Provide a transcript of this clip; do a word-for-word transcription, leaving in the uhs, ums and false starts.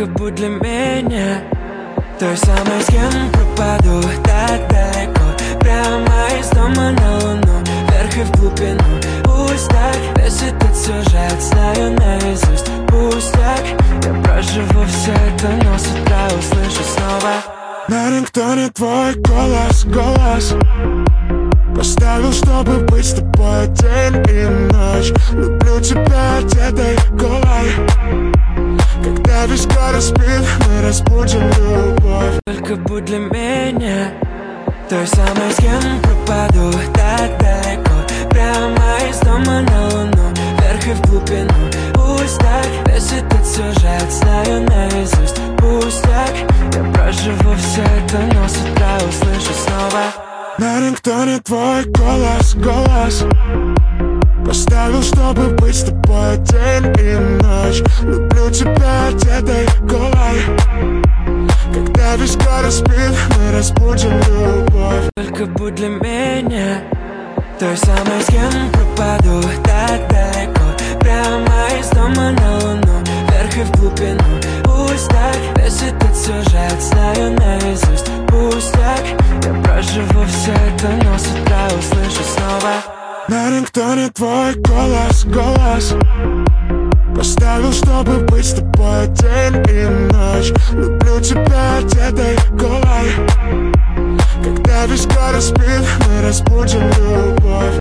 Только будь для меня той самой, с кем пропаду так далеко, прямо из дома на луну, вверх и в глубину. Пусть так, весь этот сюжет знаю наизусть. Пусть так, я проживу все это, но с утра услышу снова: на рингтоне твой голос, голос. Поставил, чтобы быть с тобой день и ночь. Люблю тебя одетой голой. Когда весь город спит, мы разбудим любовь. Только будь для меня той самой, с кем пропаду так далеко, прямо из дома на луну, вверх и в глубину. Пусть так, весь этот сюжет знаю наизусть. Пусть так, я проживу все это, но с утра услышу снова: на рингтоне твой голос, голос. Поставил, чтобы быть с тобой день и ночь. Люблю тебя одетой голой. Когда весь город спит, мы разбудим любовь. Только будь для меня той самой, с кем пропаду так далеко, прямо из дома на луну, вверх и в глубину. Пусть так, весь этот сюжет знаю наизусть. Пусть так, я проживу все это, но с утра услышу снова: на рингтоне твой голос, голос. Поставил, чтобы быть с тобой день и ночь. Люблю тебя одетой голой. Когда весь город спит, мы разбудим любовь.